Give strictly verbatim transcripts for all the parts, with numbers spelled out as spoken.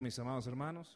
Mis amados hermanos,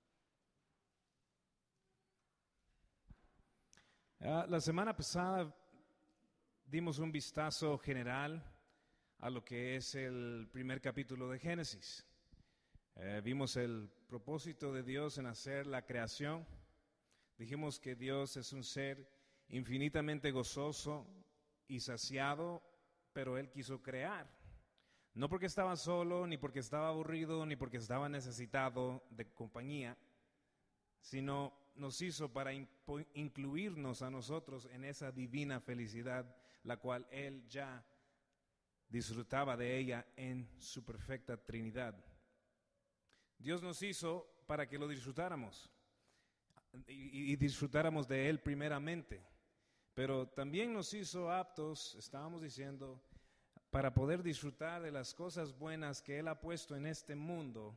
ah, la semana pasada dimos un vistazo general a lo que es el primer capítulo de Génesis. Eh, vimos el propósito de Dios en hacer la creación. Dijimos que Dios es un ser infinitamente gozoso y saciado, pero Él quiso crear. No porque estaba solo, ni porque estaba aburrido, ni porque estaba necesitado de compañía, sino nos hizo para incluirnos a nosotros en esa divina felicidad, la cual Él ya disfrutaba de ella en su perfecta Trinidad. Dios nos hizo para que lo disfrutáramos y, y disfrutáramos de Él primeramente, pero también nos hizo aptos, estábamos diciendo, para poder disfrutar de las cosas buenas que Él ha puesto en este mundo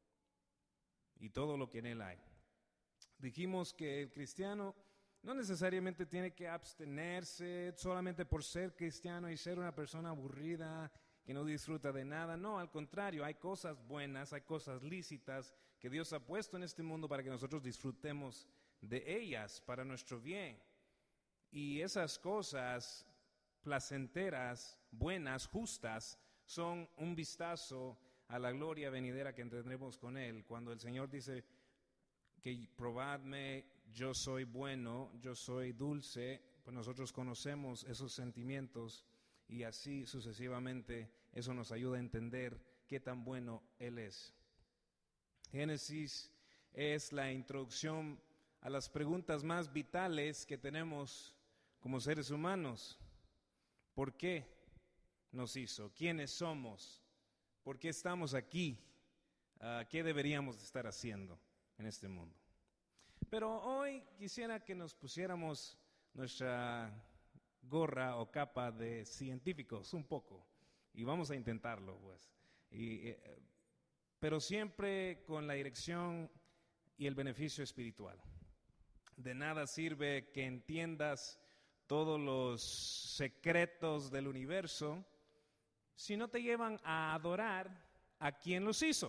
y todo lo que en Él hay. Dijimos que el cristiano no necesariamente tiene que abstenerse solamente por ser cristiano y ser una persona aburrida que no disfruta de nada. No, al contrario, hay cosas buenas, hay cosas lícitas que Dios ha puesto en este mundo para que nosotros disfrutemos de ellas para nuestro bien. Y esas cosas placenteras, buenas, justas, son un vistazo a la gloria venidera que tendremos con Él. Cuando el Señor dice que probadme, yo soy bueno, yo soy dulce, pues nosotros conocemos esos sentimientos y así sucesivamente eso nos ayuda a entender qué tan bueno Él es. Génesis es la introducción a las preguntas más vitales que tenemos como seres humanos. ¿Por qué nos hizo? ¿Quiénes somos? ¿Por qué estamos aquí? Uh, ¿Qué deberíamos estar haciendo en este mundo? Pero hoy quisiera que nos pusiéramos nuestra gorra o capa de científicos un poco, y vamos a intentarlo, pues. Y, eh, pero siempre con la dirección y el beneficio espiritual. De nada sirve que entiendas todos los secretos del universo si no te llevan a adorar a quien los hizo.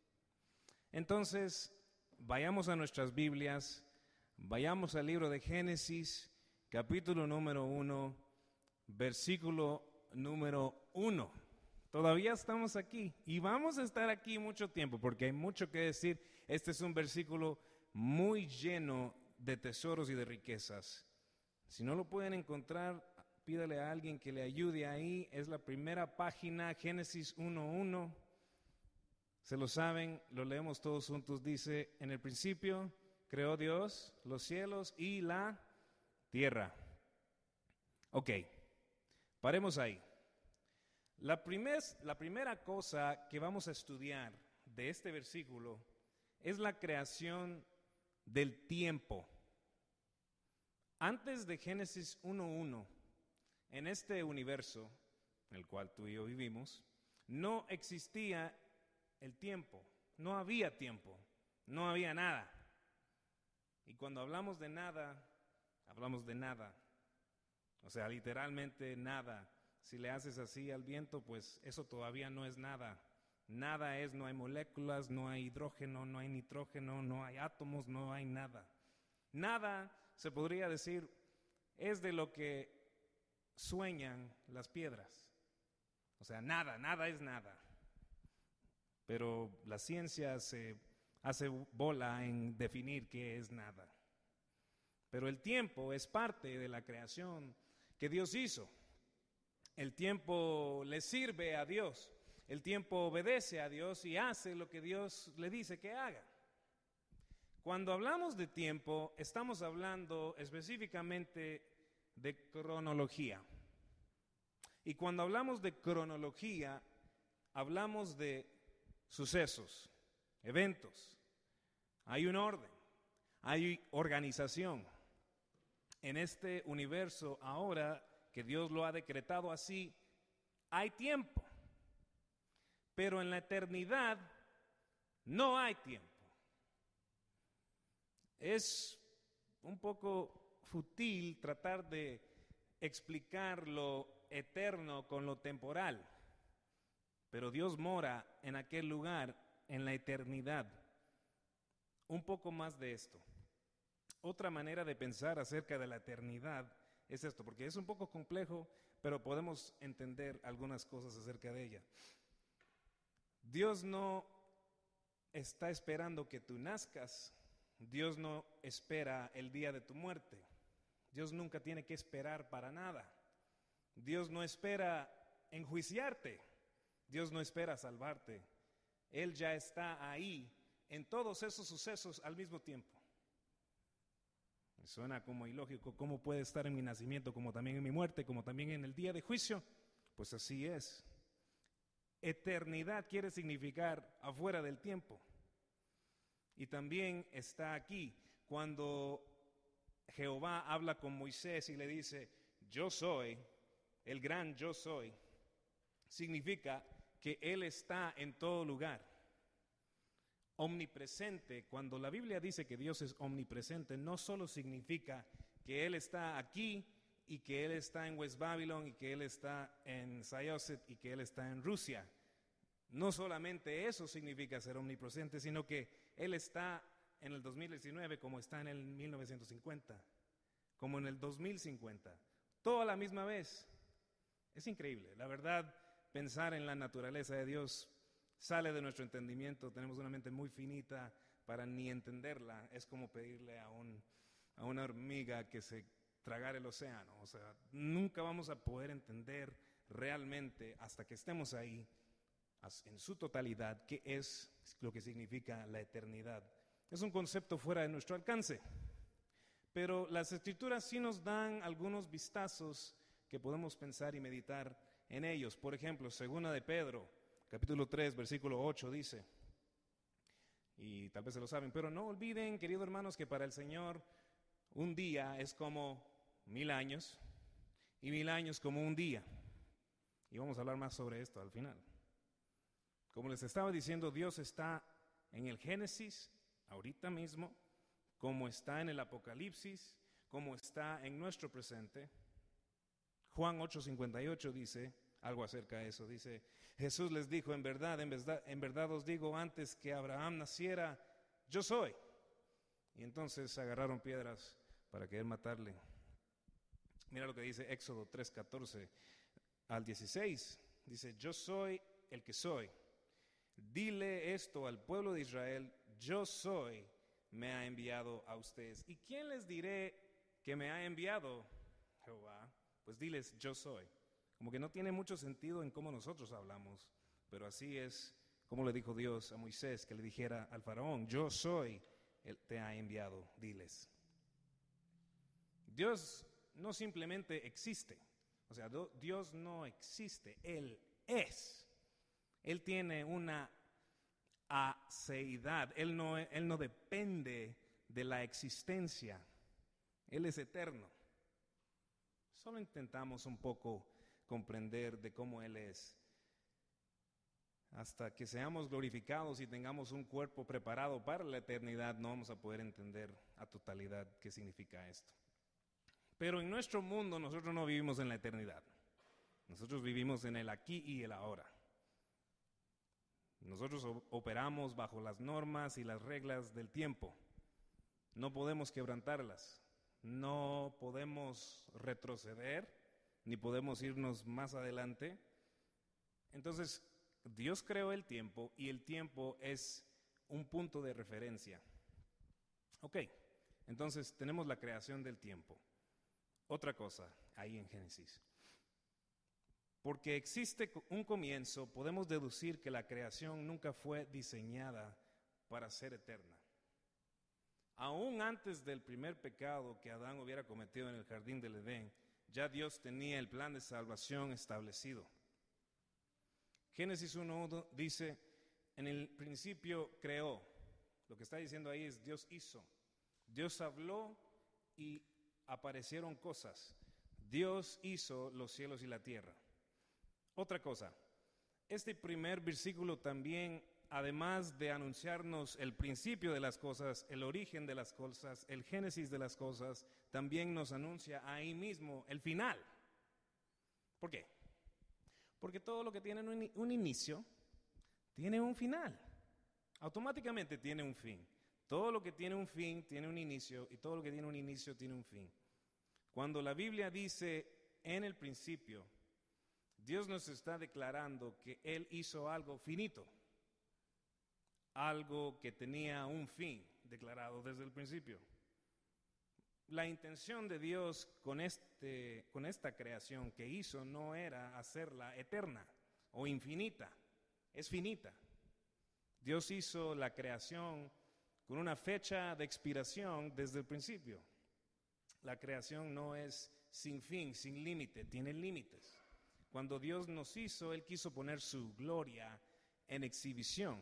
Entonces, vayamos a nuestras Biblias, vayamos al libro de Génesis, capítulo número uno, versículo número uno. Todavía estamos aquí y vamos a estar aquí mucho tiempo porque hay mucho que decir. Este es un versículo muy lleno de tesoros y de riquezas. Si no lo pueden encontrar, pídale a alguien que le ayude ahí. Es la primera página, Génesis uno uno. Se lo saben, lo leemos todos juntos. Dice, en el principio creó Dios los cielos y la tierra. Ok, paremos ahí. La, primer, la primera cosa que vamos a estudiar de este versículo es la creación del tiempo. Antes de Génesis uno uno, en este universo en el cual tú y yo vivimos, no existía el tiempo, no había tiempo, no había nada. Y cuando hablamos de nada, hablamos de nada. O sea, literalmente nada. Si le haces así al viento, pues eso todavía no es nada. Nada es, no hay moléculas, no hay hidrógeno, no hay nitrógeno, no hay átomos, no hay nada. Nada, se podría decir, es de lo que sueñan las piedras. O sea, nada, nada es nada. Pero la ciencia se hace bola en definir qué es nada. Pero el tiempo es parte de la creación que Dios hizo. El tiempo le sirve a Dios. El tiempo obedece a Dios y hace lo que Dios le dice que haga. Cuando hablamos de tiempo, estamos hablando específicamente de cronología. Y cuando hablamos de cronología, hablamos de sucesos, eventos. Hay un orden, hay organización. En este universo, ahora que Dios lo ha decretado así, hay tiempo. Pero en la eternidad no hay tiempo. Es un poco fútil tratar de explicar lo eterno con lo temporal, pero Dios mora en aquel lugar en la eternidad. Un poco más de esto. Otra manera de pensar acerca de la eternidad es esto, porque es un poco complejo, pero podemos entender algunas cosas acerca de ella. Dios no está esperando que tú nazcas. Dios no espera el día de tu muerte. Dios nunca tiene que esperar para nada. Dios no espera enjuiciarte. Dios no espera salvarte. Él ya está ahí en todos esos sucesos al mismo tiempo. Me suena como ilógico. ¿Cómo puede estar en mi nacimiento, como también en mi muerte, como también en el día de juicio? Pues así es. Eternidad quiere significar afuera del tiempo. Y también está aquí cuando Jehová habla con Moisés y le dice, yo soy, el gran yo soy, significa que Él está en todo lugar. Omnipresente, cuando la Biblia dice que Dios es omnipresente, no solo significa que Él está aquí y que Él está en West Babylon y que Él está en Sayoset y que Él está en Rusia. No solamente eso significa ser omnipresente, sino que Él está en el dos mil diecinueve como está en el mil novecientos cincuenta, como en el dos mil cincuenta, toda la misma vez. Es increíble, la verdad, pensar en la naturaleza de Dios sale de nuestro entendimiento. Tenemos una mente muy finita para ni entenderla. Es como pedirle a, un, a una hormiga que se tragara el océano. O sea, nunca vamos a poder entender realmente hasta que estemos ahí en su totalidad qué es lo que significa la eternidad. Es un concepto fuera de nuestro alcance, pero las Escrituras sí nos dan algunos vistazos que podemos pensar y meditar en ellos. Por ejemplo, segunda de Pedro, capítulo tres, versículo ocho dice, y tal vez se lo saben, pero no olviden, queridos hermanos, que para el Señor un día es como mil años y mil años como un día. Y vamos a hablar más sobre esto al final. Como les estaba diciendo, Dios está en el Génesis, ahorita mismo, como está en el Apocalipsis, como está en nuestro presente. Juan ocho cincuenta y ocho dice algo acerca de eso. Dice, Jesús les dijo, en verdad, en verdad, en verdad os digo, antes que Abraham naciera, yo soy. Y entonces agarraron piedras para querer matarle. Mira lo que dice Éxodo tres, catorce al dieciséis. Dice, yo soy el que soy. Dile esto al pueblo de Israel, yo soy, me ha enviado a ustedes. ¿Y quién les diré que me ha enviado? Jehová. Pues diles, yo soy. Como que no tiene mucho sentido en cómo nosotros hablamos, pero así es como le dijo Dios a Moisés, que le dijera al faraón, yo soy, él te ha enviado, diles. Dios no simplemente existe, o sea, Dios no existe, Él es. Él tiene una aceidad, él no, él no depende de la existencia, Él es eterno. Solo intentamos un poco comprender de cómo Él es. Hasta que seamos glorificados y tengamos un cuerpo preparado para la eternidad, no vamos a poder entender a totalidad qué significa esto. Pero en nuestro mundo nosotros no vivimos en la eternidad. Nosotros vivimos en el aquí y el ahora. Nosotros operamos bajo las normas y las reglas del tiempo. No podemos quebrantarlas. No podemos retroceder, ni podemos irnos más adelante. Entonces, Dios creó el tiempo y el tiempo es un punto de referencia. Ok, entonces tenemos la creación del tiempo. Otra cosa ahí en Génesis. Porque existe un comienzo, podemos deducir que la creación nunca fue diseñada para ser eterna. Aún antes del primer pecado que Adán hubiera cometido en el jardín del Edén, ya Dios tenía el plan de salvación establecido. Génesis uno uno dice, en el principio creó. Lo que está diciendo ahí es Dios hizo. Dios habló y aparecieron cosas. Dios hizo los cielos y la tierra. Otra cosa, este primer versículo también, además de anunciarnos el principio de las cosas, el origen de las cosas, el génesis de las cosas, también nos anuncia ahí mismo el final. ¿Por qué? Porque todo lo que tiene un, un inicio, tiene un final. automáticamente tiene un fin. Todo lo que tiene un fin tiene un inicio y todo lo que tiene un inicio tiene un fin. Cuando la Biblia dice en el principio, Dios nos está declarando que Él hizo algo finito, algo que tenía un fin declarado desde el principio. La intención de Dios con, este, con esta creación que hizo no era hacerla eterna o infinita, es finita. Dios hizo la creación con una fecha de expiración desde el principio. La creación no es sin fin, sin límite, tiene límites. Cuando Dios nos hizo, Él quiso poner su gloria en exhibición.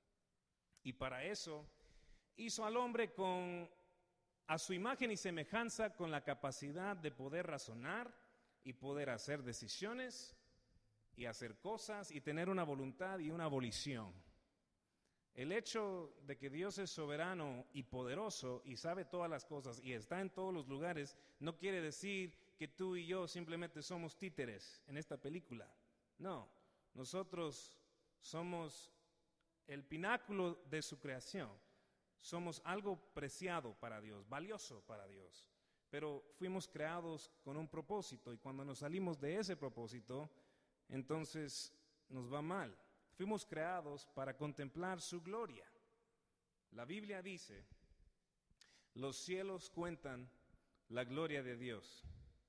Y para eso hizo al hombre con a su imagen y semejanza, con la capacidad de poder razonar y poder hacer decisiones y hacer cosas y tener una voluntad y una volición. El hecho de que Dios es soberano y poderoso y sabe todas las cosas y está en todos los lugares no quiere decir que tú y yo simplemente somos títeres en esta película. No, nosotros somos el pináculo de su creación. Somos algo preciado para Dios, valioso para Dios, pero fuimos creados con un propósito y cuando nos salimos de ese propósito, entonces nos va mal. Fuimos creados para contemplar su gloria. La Biblia dice, los cielos cuentan la gloria de Dios,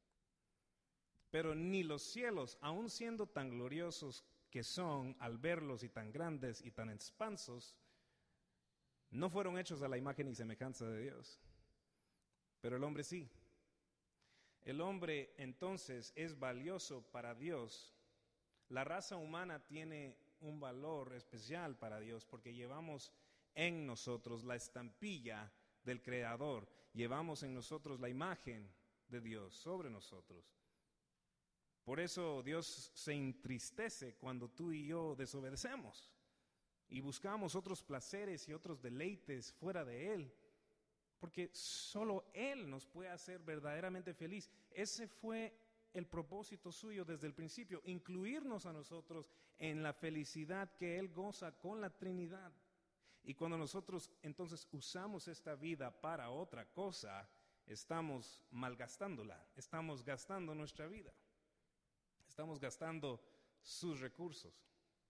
pero ni los cielos, aun siendo tan gloriosos que son al verlos y tan grandes y tan expansos, no fueron hechos a la imagen y semejanza de Dios, pero el hombre sí. El hombre entonces es valioso para Dios. La raza humana tiene un valor especial para Dios porque llevamos en nosotros la estampilla del Creador, llevamos en nosotros la imagen de Dios sobre nosotros. Por eso Dios se entristece cuando tú y yo desobedecemos y buscamos otros placeres y otros deleites fuera de Él, porque solo Él nos puede hacer verdaderamente feliz. Ese fue el propósito suyo desde el principio, incluirnos a nosotros en la felicidad que Él goza con la Trinidad. Y cuando nosotros entonces usamos esta vida para otra cosa, estamos malgastándola, estamos gastando nuestra vida, estamos gastando sus recursos.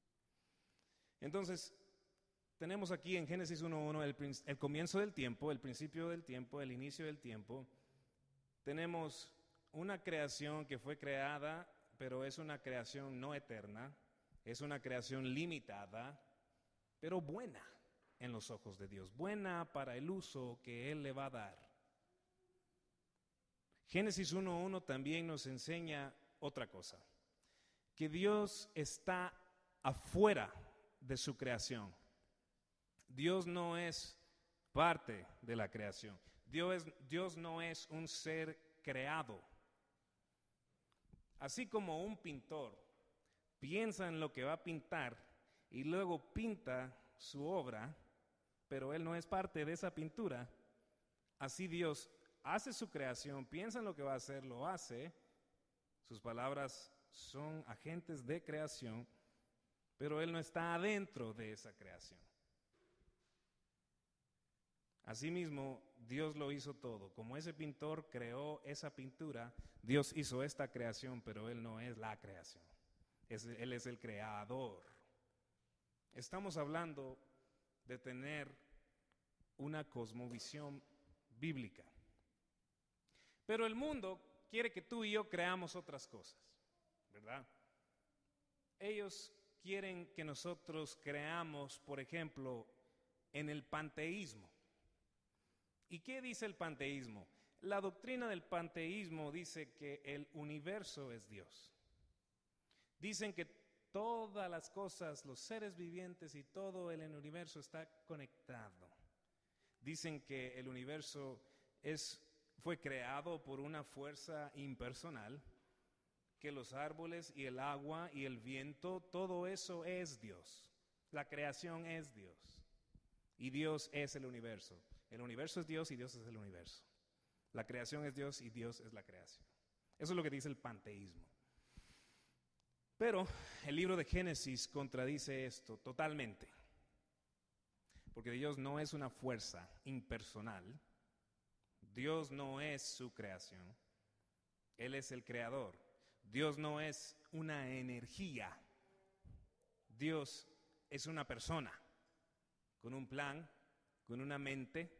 Entonces, tenemos aquí en Génesis uno uno el, el comienzo del tiempo, el principio del tiempo, el inicio del tiempo. Tenemos una creación que fue creada, pero es una creación no eterna, es una creación limitada, pero buena en los ojos de Dios, buena para el uso que Él le va a dar. Génesis uno uno también nos enseña otra cosa, que Dios está afuera de su creación. Dios no es parte de la creación. Dios, Dios no es un ser creado. Así como un pintor piensa en lo que va a pintar y luego pinta su obra, pero él no es parte de esa pintura, así Dios hace su creación, piensa en lo que va a hacer, lo hace. Sus palabras son agentes de creación, pero Él no está adentro de esa creación. Asimismo, Dios lo hizo todo. Como ese pintor creó esa pintura, Dios hizo esta creación, pero Él no es la creación. Es, Él es el creador. Estamos hablando de tener una cosmovisión bíblica. Pero el mundo quiere que tú y yo creamos otras cosas, ¿verdad? Ellos quieren que nosotros creamos, por ejemplo, en el panteísmo. ¿Y qué dice el panteísmo? La doctrina del panteísmo dice que el universo es Dios. Dicen que todas las cosas, los seres vivientes y todo el universo está conectado. Dicen que el universo es, fue creado por una fuerza impersonal, que los árboles y el agua y el viento, todo eso es Dios. La creación es Dios. Y Dios es el universo. El universo es Dios y Dios es el universo. La creación es Dios y Dios es la creación. Eso es lo que dice el panteísmo. Pero el libro de Génesis contradice esto totalmente. porque Dios no es una fuerza impersonal. Dios no es su creación. Él es el creador. Dios no es una energía. Dios es una persona con un plan, con una mente.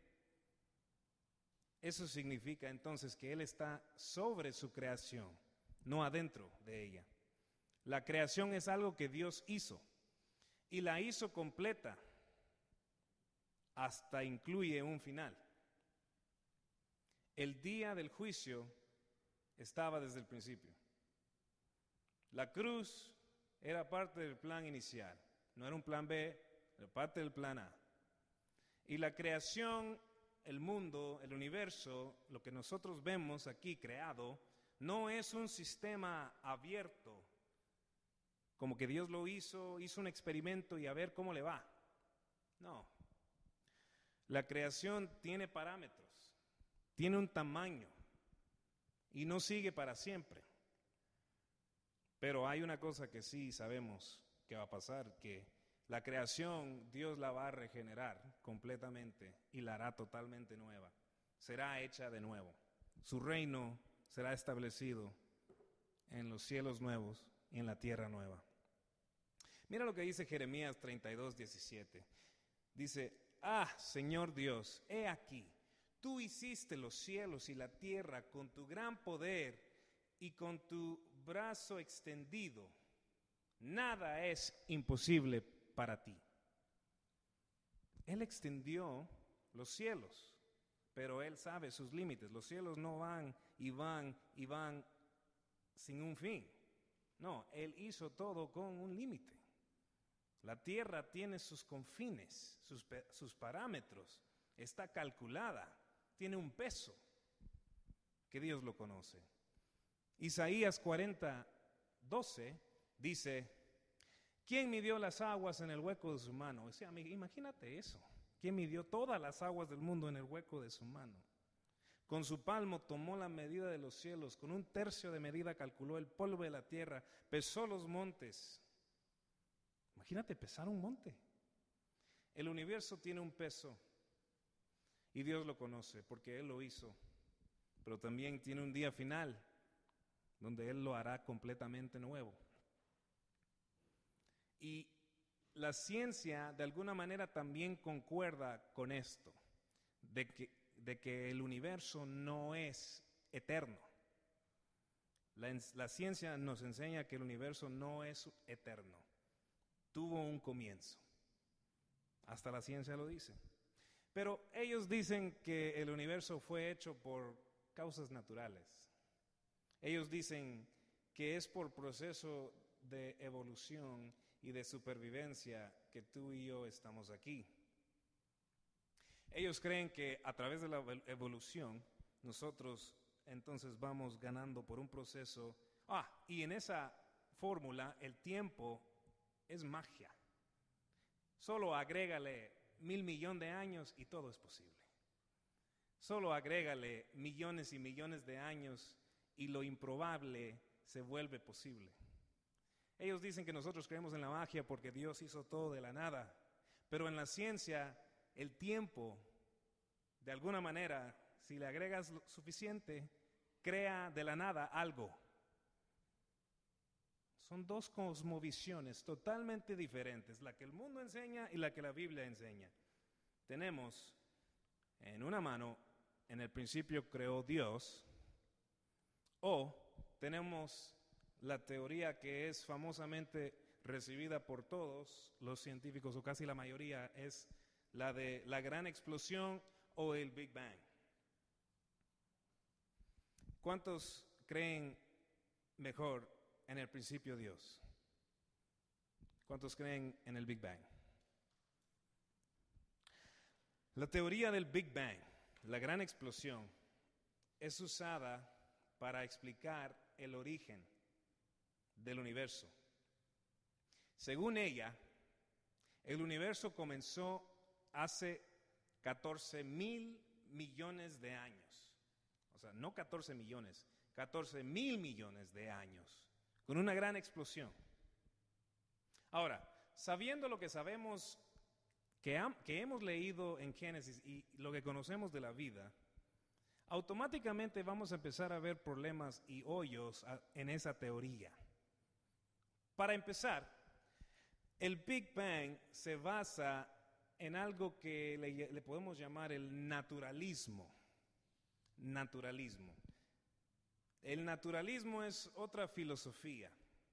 Eso significa entonces que Él está sobre su creación, no adentro de ella. La creación es algo que Dios hizo y la hizo completa, hasta incluye un final. El día del juicio estaba desde el principio. La cruz era parte del plan inicial, no era un plan B, era parte del plan A. Y la creación, el mundo, el universo, lo que nosotros vemos aquí creado, no es un sistema abierto, como que Dios lo hizo, hizo un experimento y a ver cómo le va. No. La creación tiene parámetros, tiene un tamaño y no sigue para siempre. Pero hay una cosa que sí sabemos que va a pasar, que la creación Dios la va a regenerar completamente y la hará totalmente nueva. Será hecha de nuevo. Su reino será establecido en los cielos nuevos y en la tierra nueva. Mira lo que dice Jeremías treinta y dos, diecisiete. Dice, ah, Señor Dios, he aquí, tú hiciste los cielos y la tierra con tu gran poder y con tu brazo extendido. Nada es imposible para ti. Él extendió los cielos, pero Él sabe sus límites. Los cielos no van y van y van sin un fin. No, Él hizo todo con un límite. La tierra tiene sus confines, sus, sus parámetros, está calculada, tiene un peso que Dios lo conoce. Isaías cuarenta, doce dice, ¿quién midió las aguas en el hueco de su mano? O sea, imagínate eso. ¿Quién midió todas las aguas del mundo en el hueco de su mano? Con su palmo tomó la medida de los cielos, con un tercio de medida calculó el polvo de la tierra, pesó los montes. Imagínate pesar un monte. El universo tiene un peso y Dios lo conoce porque Él lo hizo, pero también tiene un día final donde Él lo hará completamente nuevo. Y la ciencia de alguna manera también concuerda con esto, de que, de que el universo no es eterno. La, la ciencia nos enseña que el universo no es eterno, tuvo un comienzo, hasta la ciencia lo dice. Pero ellos dicen que el universo fue hecho por causas naturales. Ellos dicen que es por proceso de evolución y de supervivencia que tú y yo estamos aquí. Ellos creen que a través de la evolución nosotros entonces vamos ganando por un proceso. Ah, y en esa fórmula el tiempo es magia. Solo agrégale mil millones de años y todo es posible. Solo agrégale millones y millones de años y lo improbable se vuelve posible. Ellos dicen que nosotros creemos en la magia porque Dios hizo todo de la nada, pero en la ciencia el tiempo, de alguna manera, si le agregas lo suficiente, crea de la nada algo. Son dos cosmovisiones totalmente diferentes, la que el mundo enseña y la que la Biblia enseña. Tenemos en una mano, en el principio creó Dios, o tenemos la teoría que es famosamente recibida por todos los científicos, o casi la mayoría, es la de la gran explosión o el Big Bang. ¿Cuántos creen mejor en el principio Dios? ¿Cuántos creen en el Big Bang? La teoría del Big Bang, la gran explosión, es usada para explicar el origen del universo. Según ella, el universo comenzó hace catorce mil millones de años. O sea, no catorce millones, catorce mil millones de años, con una gran explosión. Ahora, sabiendo lo que sabemos que, ha, que hemos leído en Génesis y lo que conocemos de la vida, automáticamente vamos a empezar a ver problemas y hoyos a, en esa teoría. Para empezar, el Big Bang se basa en algo que le, le podemos llamar el naturalismo. Naturalismo. El naturalismo es otra filosofía.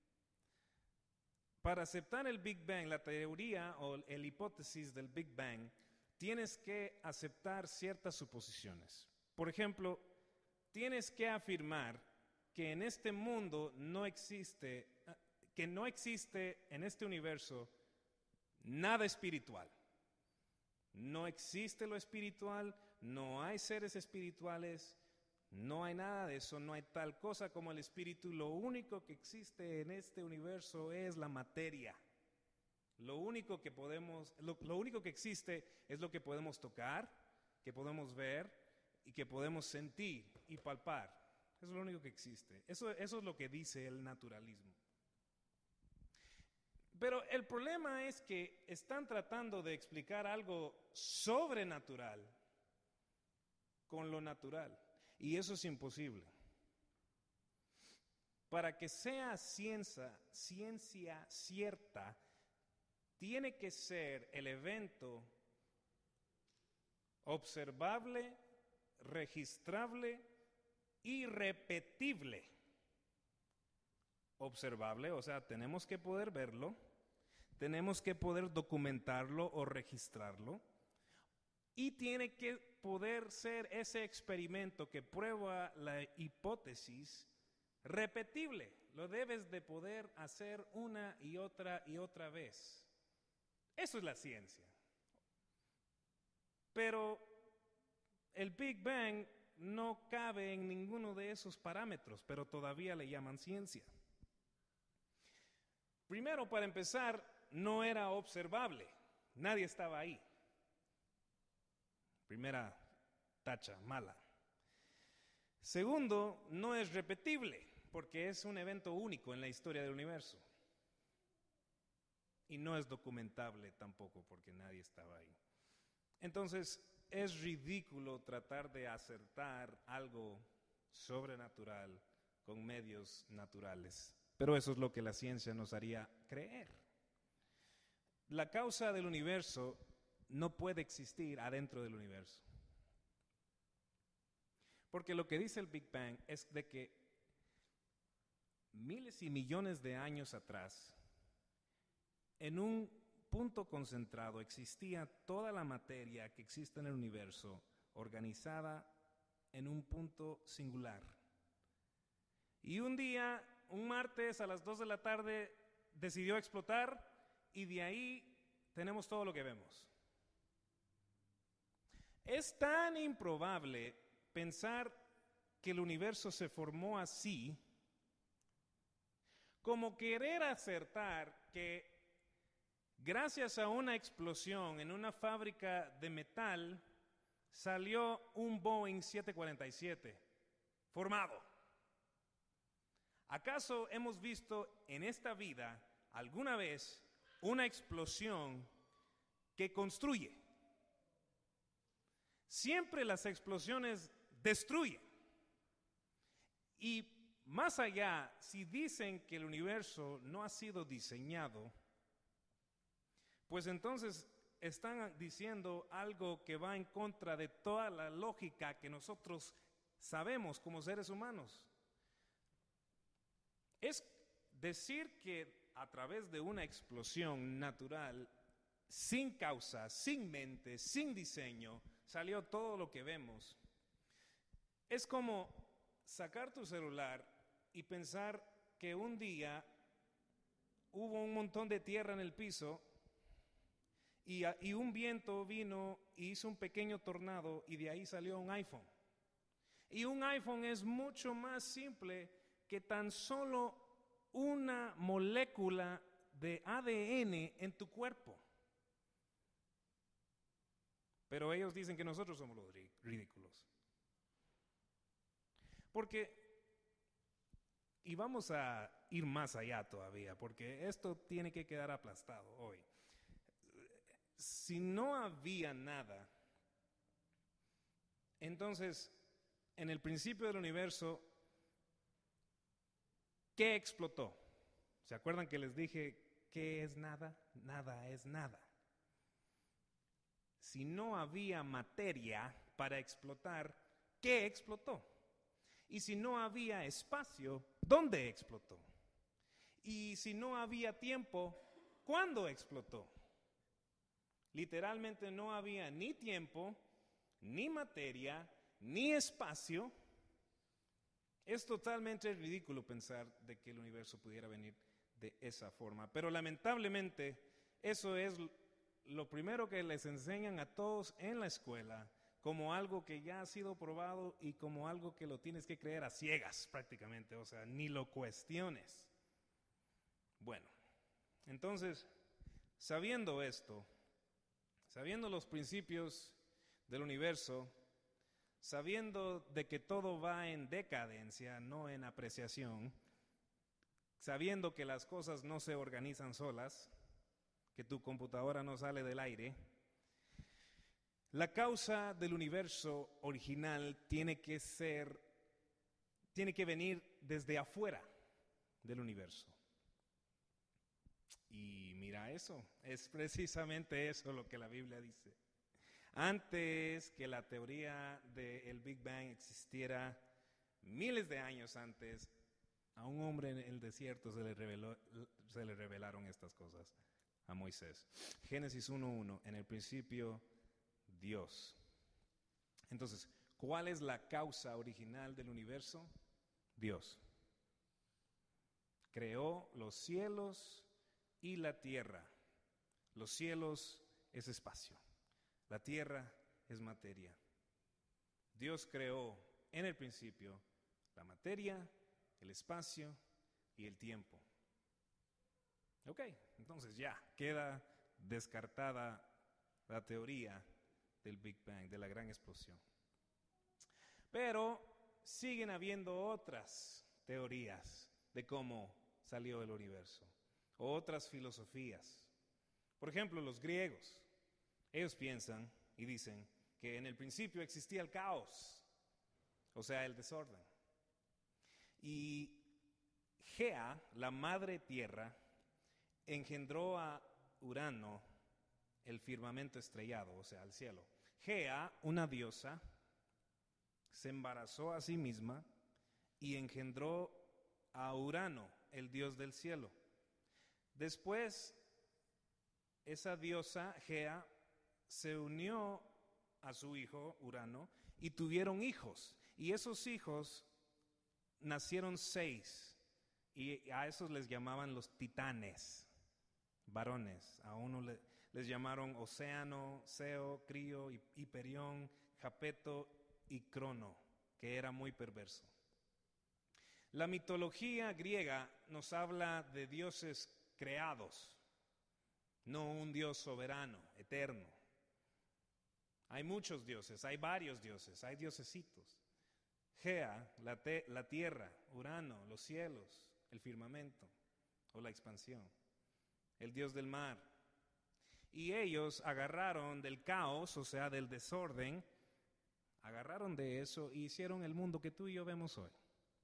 Para aceptar el Big Bang, la teoría o la hipótesis del Big Bang, tienes que aceptar ciertas suposiciones. Por ejemplo, tienes que afirmar que en este mundo no existe, que no existe en este universo nada espiritual. No existe lo espiritual, no hay seres espirituales, no hay nada de eso, no hay tal cosa como el espíritu. Lo único que existe en este universo es la materia. Lo único que podemos, lo, lo único que existe es lo que podemos tocar, que podemos ver y que podemos sentir y palpar. Eso es lo único que existe. Eso, eso es lo que dice el naturalismo. Pero el problema es que están tratando de explicar algo sobrenatural con lo natural. Y eso es imposible. Para que sea ciencia, ciencia cierta, tiene que ser el evento observable, registrable y repetible. Observable, o sea, tenemos que poder verlo, tenemos que poder documentarlo o registrarlo, y tiene que poder ser ese experimento que prueba la hipótesis repetible. Lo debes de poder hacer una y otra y otra vez. Eso es la ciencia. Pero el Big Bang no cabe en ninguno de esos parámetros, pero todavía le llaman ciencia. Primero, para empezar, no era observable. Nadie estaba ahí. Primera tacha, mala. Segundo, no es repetible, porque es un evento único en la historia del universo. Y no es documentable tampoco, porque nadie estaba ahí. Entonces, es ridículo tratar de acertar algo sobrenatural con medios naturales. Pero eso es lo que la ciencia nos haría creer. La causa del universo no puede existir adentro del universo. Porque lo que dice el Big Bang es de que miles y millones de años atrás, en un punto concentrado existía toda la materia que existe en el universo, organizada en un punto singular. Y un día, un martes a las dos de la tarde, decidió explotar y de ahí tenemos todo lo que vemos. Es tan improbable pensar que el universo se formó así como querer acertar que gracias a una explosión en una fábrica de metal salió un Boeing siete cuarenta y siete formado. ¿Acaso hemos visto en esta vida alguna vez una explosión que construye? Siempre las explosiones destruyen. Y más allá, si dicen que el universo no ha sido diseñado, pues entonces están diciendo algo que va en contra de toda la lógica que nosotros sabemos como seres humanos. Es decir que a través de una explosión natural, sin causa, sin mente, sin diseño, salió todo lo que vemos. Es como sacar tu celular y pensar que un día hubo un montón de tierra en el piso y, y un viento vino y hizo un pequeño tornado y de ahí salió un iPhone. Y un iPhone es mucho más simple que tan solo una molécula de A D N en tu cuerpo. Pero ellos dicen que nosotros somos los ridículos. Porque, y vamos a ir más allá todavía, porque esto tiene que quedar aplastado hoy. si no había nada, entonces, en el principio del universo, ¿qué explotó? ¿Se acuerdan que les dije qué es nada? Nada es nada. Si no había materia para explotar, ¿qué explotó? Y si no había espacio, ¿dónde explotó? Y si no había tiempo, ¿cuándo explotó? Literalmente no había ni tiempo, ni materia, ni espacio. Es totalmente ridículo pensar de que el universo pudiera venir de esa forma. Pero lamentablemente, eso es lo primero que les enseñan a todos en la escuela, como algo que ya ha sido probado y como algo que lo tienes que creer a ciegas prácticamente, o sea, ni lo cuestiones. Bueno, entonces, sabiendo esto, sabiendo los principios del universo, sabiendo de que todo va en decadencia, no en apreciación, sabiendo que las cosas no se organizan solas, que tu computadora no sale del aire, la causa del universo original tiene que ser, tiene que venir desde afuera del universo. Y mira eso, es precisamente eso lo que la Biblia dice. Antes que la teoría del Big Bang existiera, miles de años antes, a un hombre en el desierto se le, reveló, se le revelaron estas cosas, a Moisés. Génesis uno uno, en el principio Dios. Entonces, ¿cuál es la causa original del universo? Dios. Creó los cielos y la tierra. Los cielos es espacio. La tierra es materia. Dios creó en el principio la materia, el espacio y el tiempo. Ok, entonces ya queda descartada la teoría del Big Bang, de la gran explosión. Pero siguen habiendo otras teorías de cómo salió el universo, otras filosofías. Por ejemplo, los griegos. Ellos piensan y dicen que en el principio existía el caos, o sea, el desorden. Y Gea, la madre tierra, engendró a Urano, el firmamento estrellado, o sea, el cielo. Gea, una diosa, se embarazó a sí misma y engendró a Urano, el dios del cielo. Después, esa diosa, Gea, se unió a su hijo Urano y tuvieron hijos. Y esos hijos nacieron seis. Y a esos les llamaban los titanes, varones. A uno le, les llamaron Océano, Seo, Crío, Hiperión, Japeto y Crono, que era muy perverso. La mitología griega nos habla de dioses creados, no un Dios soberano, eterno. Hay muchos dioses, hay varios dioses, hay diosesitos. Gea, la, te, la tierra, Urano, los cielos, el firmamento o la expansión, el dios del mar. Y ellos agarraron del caos, o sea, del desorden, agarraron de eso y hicieron el mundo que tú y yo vemos hoy.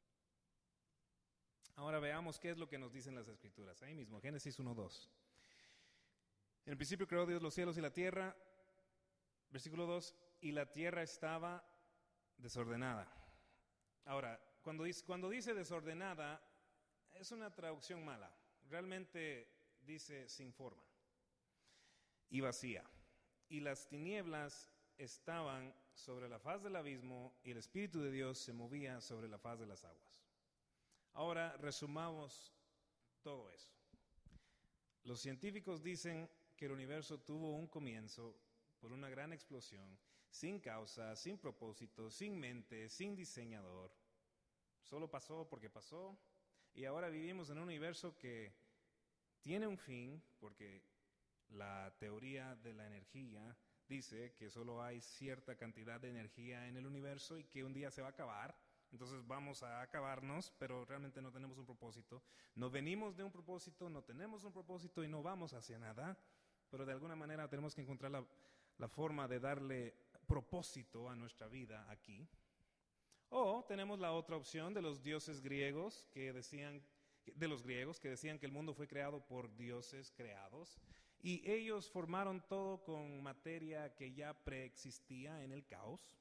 Ahora veamos qué es lo que nos dicen las Escrituras. Ahí mismo, Génesis uno dos. En el principio creó Dios los cielos y la tierra. Versículo dos, y la tierra estaba desordenada. Ahora, cuando dice, cuando dice desordenada, es una traducción mala. Realmente dice sin forma y vacía. Y las tinieblas estaban sobre la faz del abismo y el Espíritu de Dios se movía sobre la faz de las aguas. Ahora, resumamos todo eso. Los científicos dicen que el universo tuvo un comienzo por una gran explosión, sin causa, sin propósito, sin mente, sin diseñador. Solo pasó porque pasó y ahora vivimos en un universo que tiene un fin, porque la teoría de la energía dice que solo hay cierta cantidad de energía en el universo y que un día se va a acabar. Entonces vamos a acabarnos, pero realmente no tenemos un propósito. No venimos de un propósito, no tenemos un propósito y no vamos hacia nada. pero de alguna manera tenemos que encontrar la, la forma de darle propósito a nuestra vida aquí. O tenemos la otra opción de los dioses griegos que decían, de los griegos que decían que el mundo fue creado por dioses creados y ellos formaron todo con materia que ya preexistía en el caos.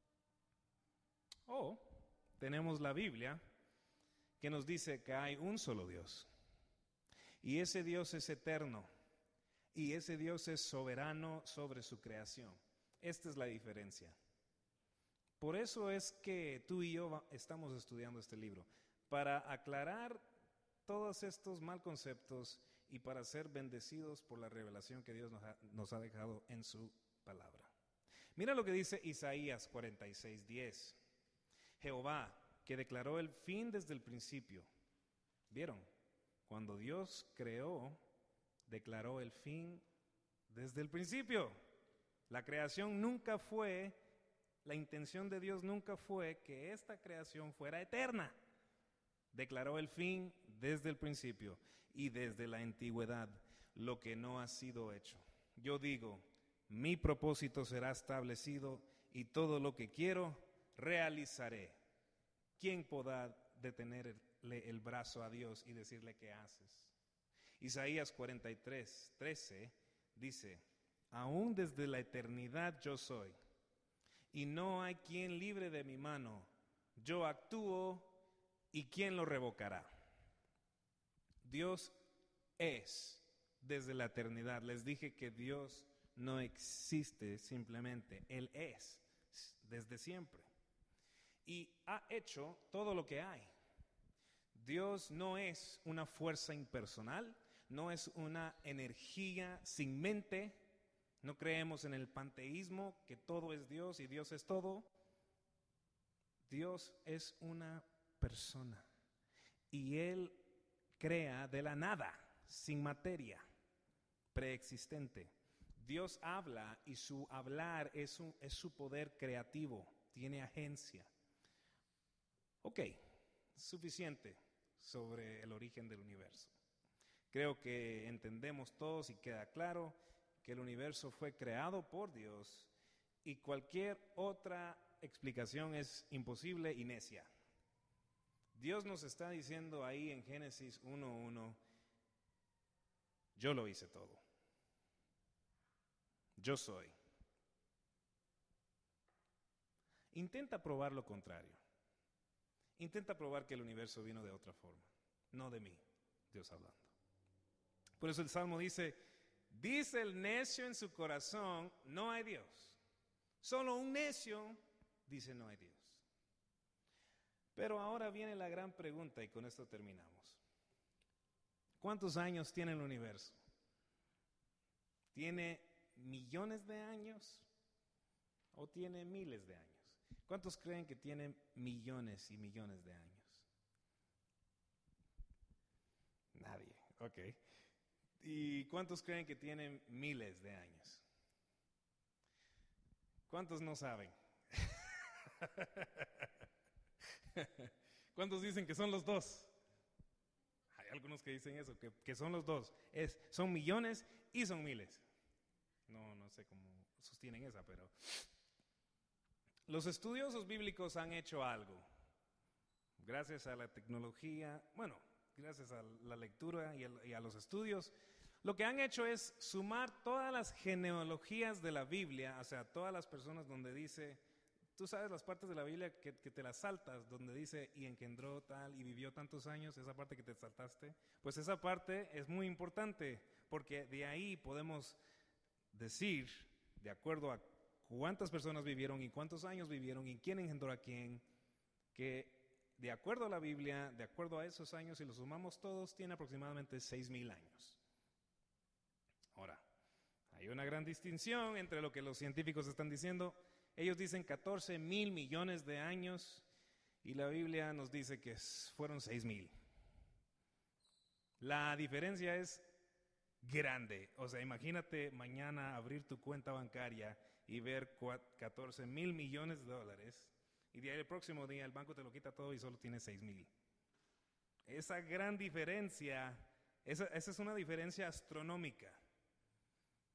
O tenemos la Biblia que nos dice que hay un solo Dios y ese Dios es eterno y ese Dios es soberano sobre su creación. Esta es la diferencia. Por eso es que tú y yo estamos estudiando este libro, para aclarar todos estos mal conceptos y para ser bendecidos por la revelación que Dios nos ha, nos ha dejado en su palabra. Mira lo que dice Isaías cuarenta y seis, diez. Jehová, que declaró el fin desde el principio. ¿Vieron? Cuando Dios creó, declaró el fin desde el principio. La creación nunca fue, la intención de Dios nunca fue que esta creación fuera eterna. Declaró el fin desde el principio y desde la antigüedad, lo que no ha sido hecho. Yo digo, mi propósito será establecido y todo lo que quiero realizaré. ¿Quién podrá detenerle el brazo a Dios y decirle qué haces? Isaías cuarenta y tres, trece dice, aún desde la eternidad yo soy, y no hay quien libre de mi mano. Yo actúo, ¿y quién lo revocará? Dios es desde la eternidad. Les dije que Dios no existe simplemente, Él es desde siempre. Y ha hecho todo lo que hay. Dios no es una fuerza impersonal, no es una energía sin mente. No creemos en el panteísmo, que todo es Dios y Dios es todo. Dios es una persona y Él crea de la nada, sin materia, preexistente. Dios habla y su hablar es, un, es su poder creativo, tiene agencia. Ok, suficiente sobre el origen del universo. Creo que entendemos todos y queda claro que el universo fue creado por Dios y cualquier otra explicación es imposible y necia. Dios nos está diciendo ahí en Génesis uno uno, yo lo hice todo. Yo soy. Intenta probar lo contrario. Intenta probar que el universo vino de otra forma, no de mí, Dios hablando. Por eso el Salmo dice, dice el necio en su corazón, no hay Dios. Solo un necio dice no hay Dios. Pero ahora viene la gran pregunta y con esto terminamos. ¿Cuántos años tiene el universo? ¿Tiene millones de años o tiene miles de años? ¿Cuántos creen que tiene millones y millones de años? Nadie, ok. ¿Y cuántos creen que tiene miles de años? ¿Cuántos no saben? ¿Cuántos dicen que son los dos? Hay algunos que dicen eso, que, que son los dos. Es, son millones y son miles. No, no sé cómo sostienen esa, pero... Los estudiosos bíblicos han hecho algo. Gracias a la tecnología, bueno, gracias a la lectura y a, y a los estudios, lo que han hecho es sumar todas las genealogías de la Biblia, o sea, todas las personas donde dice... Tú sabes las partes de la Biblia que, que te las saltas, donde dice, y engendró tal, y vivió tantos años, esa parte que te saltaste, pues esa parte es muy importante, porque de ahí podemos decir, de acuerdo a cuántas personas vivieron, y cuántos años vivieron, y quién engendró a quién, que de acuerdo a la Biblia, de acuerdo a esos años, si los sumamos todos, tiene aproximadamente seis mil años. Ahora, hay una gran distinción entre lo que los científicos están diciendo. Ellos dicen catorce mil millones de años y la Biblia nos dice que fueron seis mil. La diferencia es grande. O sea, imagínate mañana abrir tu cuenta bancaria y ver catorce mil millones de dólares y de ahí el próximo día el banco te lo quita todo y solo tienes seis mil. Esa gran diferencia, esa, esa es una diferencia astronómica.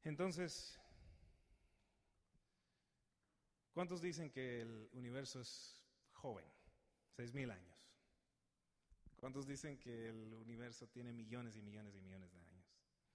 Entonces, ¿cuántos dicen que el universo es joven? Seis mil años. ¿Cuántos dicen que el universo tiene millones y millones y millones de años?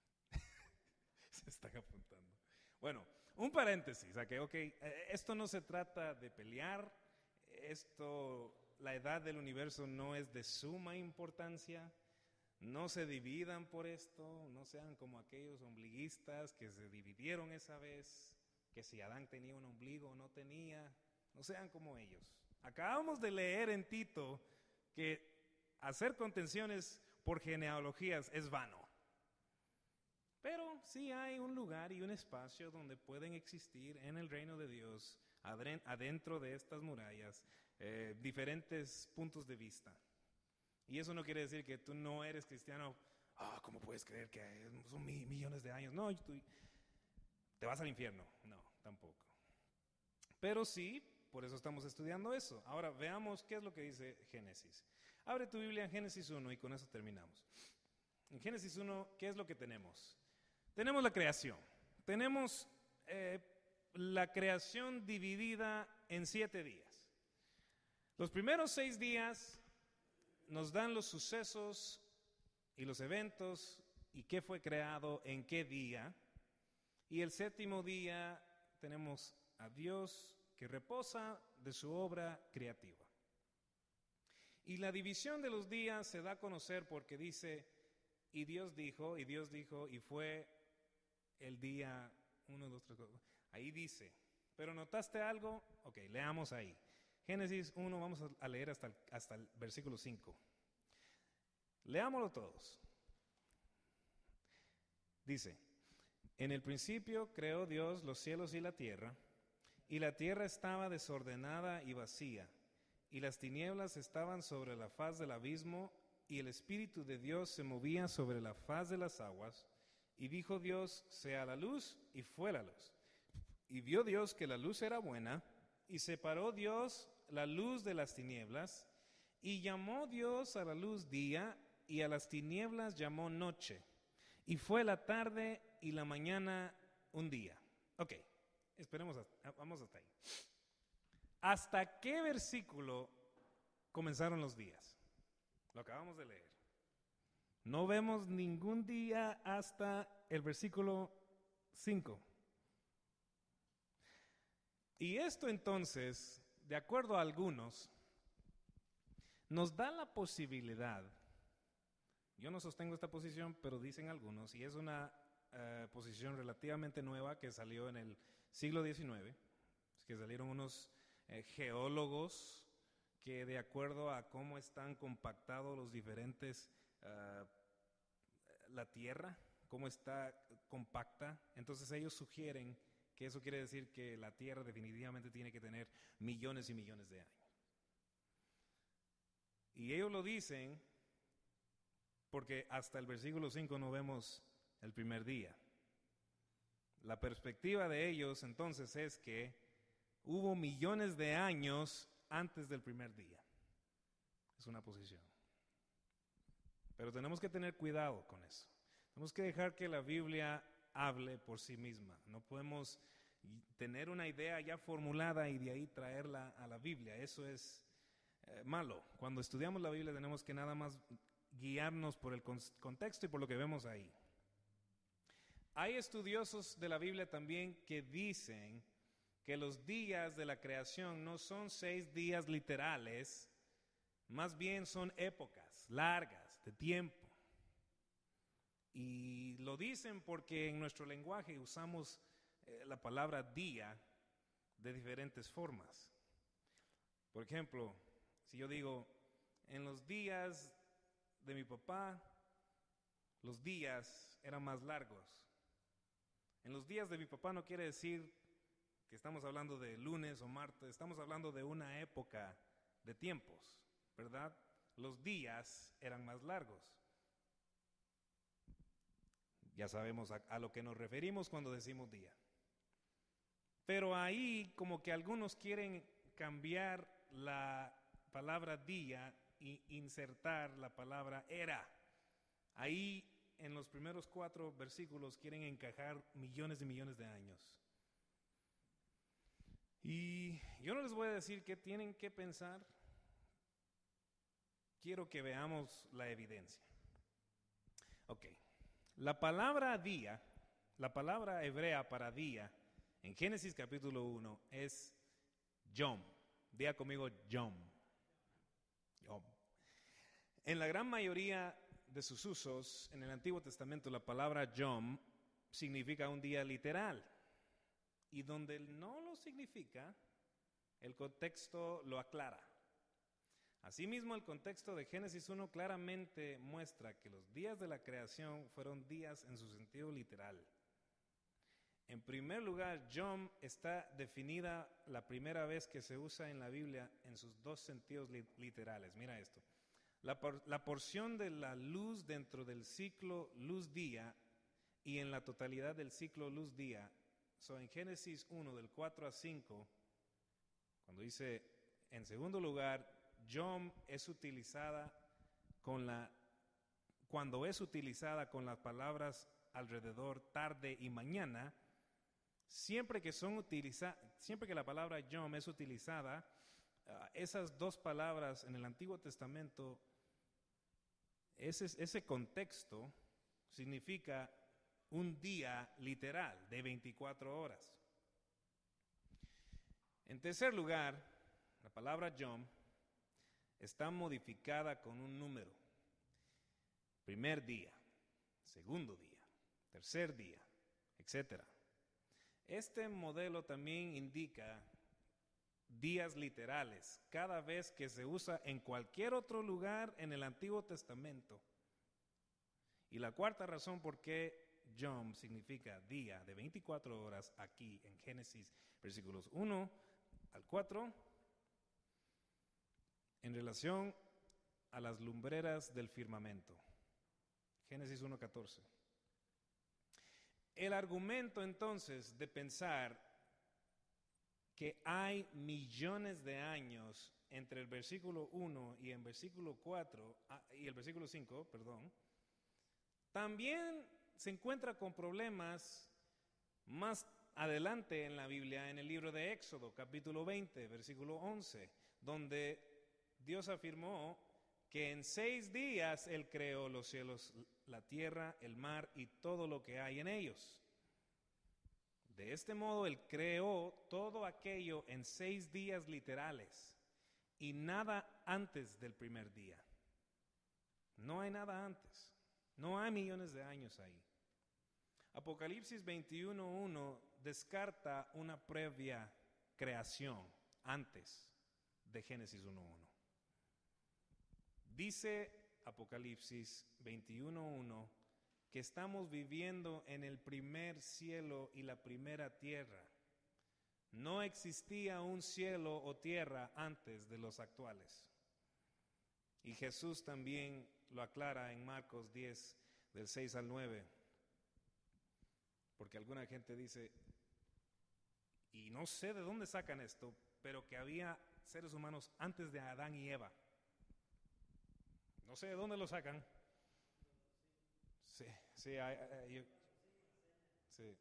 Se están apuntando. Bueno, un paréntesis, okay, ok, esto no se trata de pelear, esto, la edad del universo no es de suma importancia, no se dividan por esto, no sean como aquellos ombliguistas que se dividieron esa vez, que si Adán tenía un ombligo o no tenía, no sean como ellos. Acabamos de leer en Tito que hacer contenciones por genealogías es vano. Pero sí hay un lugar y un espacio donde pueden existir en el reino de Dios, adentro de estas murallas, eh, diferentes puntos de vista. Y eso no quiere decir que tú no eres cristiano. Ah, ¿cómo puedes creer que son millones de años? No, tú te vas al infierno. No, tampoco. Pero sí, por eso estamos estudiando eso. Ahora veamos qué es lo que dice Génesis. Abre tu Biblia en Génesis uno y con eso terminamos. En Génesis uno, ¿qué es lo que tenemos? Tenemos la creación. Tenemos eh, la creación dividida en siete días. Los primeros seis días nos dan los sucesos y los eventos y qué fue creado en qué día. Y el séptimo día tenemos a Dios que reposa de su obra creativa. Y la división de los días se da a conocer porque dice, y Dios dijo, y Dios dijo, y fue el día uno, dos, tres, cuatro. Ahí dice, pero ¿notaste algo? Ok, leamos ahí. Génesis uno, vamos a leer hasta el, hasta el versículo cinco. Leámoslo todos. Dice, en el principio creó Dios los cielos y la tierra, y la tierra estaba desordenada y vacía, y las tinieblas estaban sobre la faz del abismo, y el Espíritu de Dios se movía sobre la faz de las aguas, y dijo Dios, sea la luz, y fue la luz. Y vio Dios que la luz era buena, y separó Dios la luz de las tinieblas, y llamó Dios a la luz día, y a las tinieblas llamó noche. Y fue la tarde y la mañana un día. Ok, esperemos, hasta, vamos hasta ahí. ¿Hasta qué versículo comenzaron los días? Lo acabamos de leer. No vemos ningún día hasta el versículo cinco. Y esto entonces, de acuerdo a algunos, nos da la posibilidad, yo no sostengo esta posición, pero dicen algunos, y es una uh, posición relativamente nueva que salió en el siglo diecinueve, que salieron unos eh, geólogos que de acuerdo a cómo están compactados los diferentes, uh, la tierra, cómo está compacta, entonces ellos sugieren que eso quiere decir que la tierra definitivamente tiene que tener millones y millones de años. Y ellos lo dicen porque hasta el versículo cinco no vemos el primer día. La perspectiva de ellos entonces es que hubo millones de años antes del primer día. Es una posición. Pero tenemos que tener cuidado con eso. Tenemos que dejar que la Biblia hable por sí misma. No podemos tener una idea ya formulada y de ahí traerla a la Biblia. Eso es eh, malo. Cuando estudiamos la Biblia tenemos que nada más guiarnos por el contexto y por lo que vemos ahí. Hay estudiosos de la Biblia también que dicen que los días de la creación no son seis días literales, más bien son épocas largas de tiempo. Y lo dicen porque en nuestro lenguaje usamos eh, la palabra día de diferentes formas. Por ejemplo, si yo digo, en los días de mi papá, los días eran más largos. En los días de mi papá no quiere decir que estamos hablando de lunes o martes, estamos hablando de una época de tiempos, ¿verdad? Los días eran más largos. Ya sabemos a, a lo que nos referimos cuando decimos día. Pero ahí como que algunos quieren cambiar la palabra día e insertar la palabra era. Ahí en los primeros cuatro versículos quieren encajar millones y millones de años. Y yo no les voy a decir qué tienen que pensar. Quiero que veamos la evidencia. Ok. La palabra día, la palabra hebrea para día, en Génesis capítulo uno es yom. Diga conmigo yom. Yom. En la gran mayoría de sus usos, en el Antiguo Testamento, la palabra yom significa un día literal. Y donde no lo significa, el contexto lo aclara. Asimismo, el contexto de Génesis uno claramente muestra que los días de la creación fueron días en su sentido literal. En primer lugar, yom está definida la primera vez que se usa en la Biblia en sus dos sentidos li- literales. Mira esto. La, por, la porción de la luz dentro del ciclo luz-día y en la totalidad del ciclo luz-día. So, en Génesis uno, del cuatro a cinco, cuando dice, en segundo lugar, yom es utilizada con la, cuando es utilizada con las palabras alrededor, tarde y mañana, siempre que son utiliza, siempre que la palabra yom es utilizada, uh, esas dos palabras en el Antiguo Testamento, ese, ese contexto significa un día literal de veinticuatro horas. En tercer lugar, la palabra yom está modificada con un número. Primer día, segundo día, tercer día, etcétera. Este modelo también indica días literales cada vez que se usa en cualquier otro lugar en el Antiguo Testamento. Y la cuarta razón por qué yom significa día de veinticuatro horas aquí en Génesis, versículos uno al cuatro, en relación a las lumbreras del firmamento. Génesis uno catorce. El argumento entonces de pensar que hay millones de años entre el versículo uno y el versículo cuatro y el versículo cinco, perdón, también se encuentra con problemas más adelante en la Biblia, en el libro de Éxodo, capítulo veinte, versículo once, donde Dios afirmó que en seis días Él creó los cielos, la tierra, el mar y todo lo que hay en ellos. De este modo Él creó todo aquello en seis días literales y nada antes del primer día. No hay nada antes. No hay millones de años ahí. Apocalipsis veintiuno uno descarta una previa creación antes de Génesis uno uno. Dice Apocalipsis veintiuno uno que estamos viviendo en el primer cielo y la primera tierra. No existía un cielo o tierra antes de los actuales. Y Jesús también lo aclara en Marcos diez, del seis al nueve. Porque alguna gente dice, y no sé de dónde sacan esto, pero que había seres humanos antes de Adán y Eva. No sé de dónde lo sacan. Sí, sí, hay, hay, yo, sí.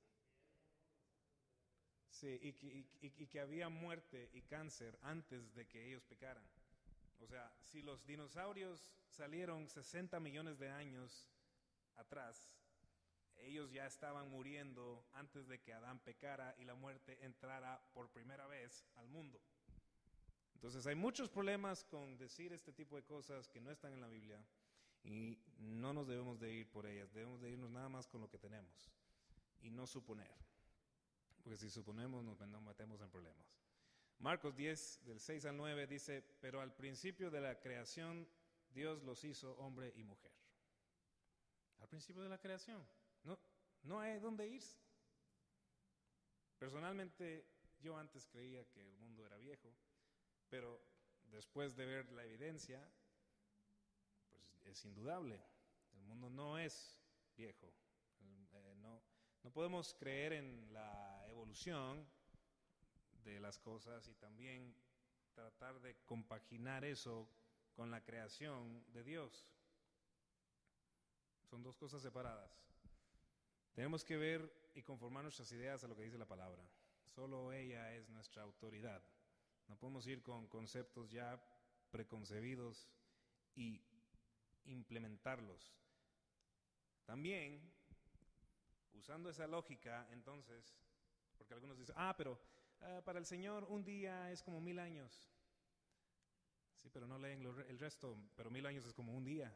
Sí, y que, y, y que había muerte y cáncer antes de que ellos pecaran. O sea, si los dinosaurios salieron sesenta millones de años atrás, ellos ya estaban muriendo antes de que Adán pecara y la muerte entrara por primera vez al mundo. Entonces hay muchos problemas con decir este tipo de cosas que no están en la Biblia y no nos debemos de ir por ellas, debemos de irnos nada más con lo que tenemos y no suponer, porque si suponemos nos metemos en problemas. Marcos diez, del seis al nueve dice, pero al principio de la creación Dios los hizo hombre y mujer. Al principio de la creación, no, no hay dónde irse. Personalmente yo antes creía que el mundo era viejo, pero después de ver la evidencia, pues es indudable, el mundo no es viejo. Eh, no, no podemos creer en la evolución de las cosas y también tratar de compaginar eso con la creación de Dios. Son dos cosas separadas. Tenemos que ver y conformar nuestras ideas a lo que dice la palabra. Solo ella es nuestra autoridad. No podemos ir con conceptos ya preconcebidos y implementarlos. También, usando esa lógica, entonces, porque algunos dicen, ah, pero uh, para el Señor un día es como mil años. Sí, pero no leen lo, el resto, pero mil años es como un día.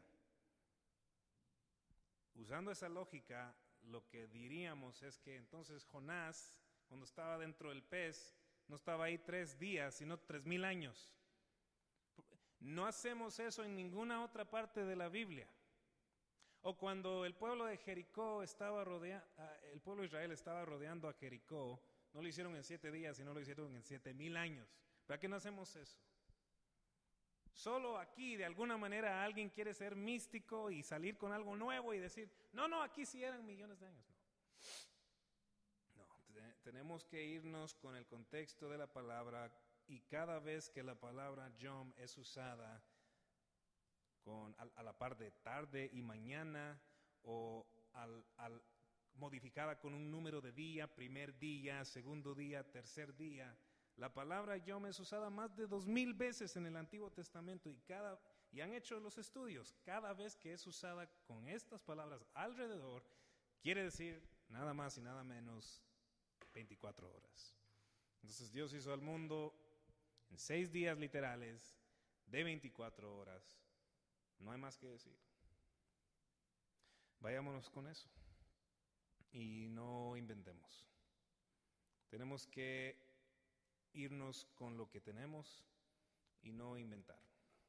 Usando esa lógica, lo que diríamos es que entonces Jonás, cuando estaba dentro del pez, no estaba ahí tres días, sino tres mil años. No hacemos eso en ninguna otra parte de la Biblia. O cuando el pueblo de Jericó estaba rodeando, el pueblo de Israel estaba rodeando a Jericó, no lo hicieron en siete días, sino lo hicieron en siete mil años. ¿Para qué no hacemos eso? Solo aquí, de alguna manera, alguien quiere ser místico y salir con algo nuevo y decir, no, no, aquí sí eran millones de años. No, no te, tenemos que irnos con el contexto de la palabra, y cada vez que la palabra Yom es usada con, a, a la par de tarde y mañana, o al, al, modificada con un número de día, primer día, segundo día, tercer día, la palabra Yom es usada más de dos mil veces en el Antiguo Testamento, y, cada, y han hecho los estudios. Cada vez que es usada con estas palabras alrededor, quiere decir nada más y nada menos veinticuatro horas. Entonces Dios hizo al mundo en seis días literales de veinticuatro horas. No hay más que decir. Vayámonos con eso y no inventemos. Tenemos que irnos con lo que tenemos y no inventar.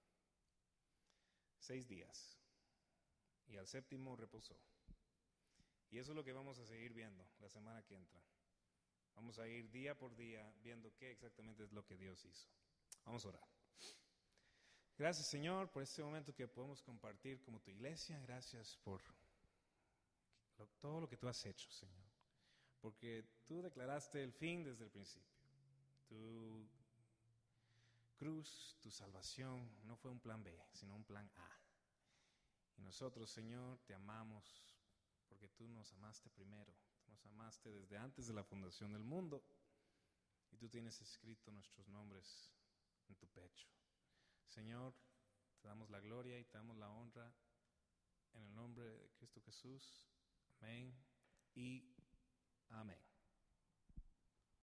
Seis días y al séptimo reposó. Y eso es lo que vamos a seguir viendo la semana que entra. Vamos a ir día por día viendo qué exactamente es lo que Dios hizo. Vamos a orar. Gracias, Señor, por este momento que podemos compartir como tu iglesia. Gracias por lo, todo lo que tú has hecho, Señor. Porque tú declaraste el fin desde el principio. Tu cruz, tu salvación, no fue un plan B, sino un plan A. Y nosotros, Señor, te amamos porque tú nos amaste primero. Nos amaste desde antes de la fundación del mundo, y tú tienes escrito nuestros nombres en tu pecho. Señor, te damos la gloria y te damos la honra en el nombre de Cristo Jesús. Amén y amén.